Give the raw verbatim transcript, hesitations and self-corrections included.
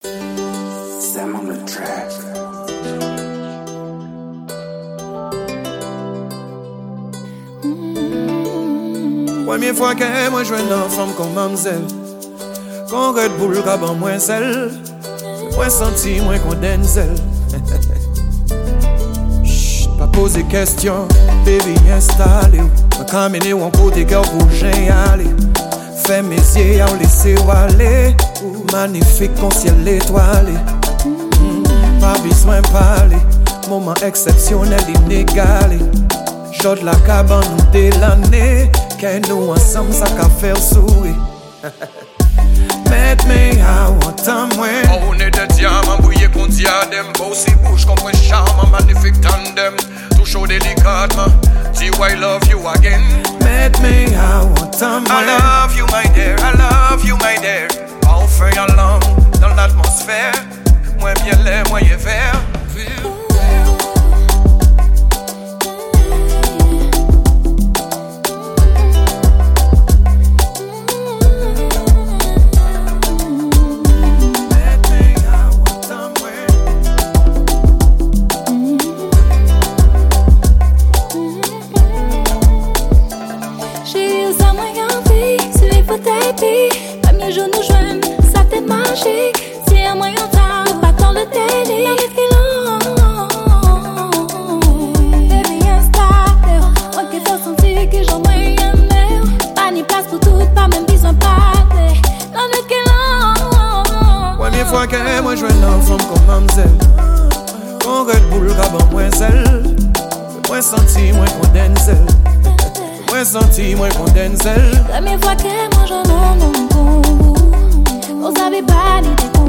Sam on the track. Première fois que moi je une femme comme mademoiselle, qu'on Red Bull caban moins sel, moi senti moins qu'on Denzel. Chut, pas poser question, baby installé. Ma camine ou en côté cœur pour aller. Fais mes yeux à laisser aller. Magnifique con ciel étoilé. Mm, pas besoin de parler. Moment exceptionnel inégalé. J'ôte la cabane nous dès l'année. Que nous ensemble ça qu'a faire sourire. Met me à autant moins. On est des diamants bouillés qu'on diadème. Beau si bouche comme un charme, magnifique tandem. Tout chaud délicatement. Dis I love you again. Met me à autant moins. I love you my dear, I love you my dear. All feuille en langue dans l'atmosphère. Moins bien l'air, moins vert. Pas mieux je nous joigne, ça t'est magique. C'est un moyen tard, pas dans le délit. La vie baby instable, moi qui t'ai senti que j'en ai aimé. Pas ni place pour tout, pas même besoin de parler. Non mais quel première fois que moi je une femme comme mademoiselle, qu'on Red Bull caban moins sel, moi senti moins qu'on Denzel. Moi senti moins qu'on Denzel. Première fois que moi je n'en ai pas. Vous avez pas l'idée.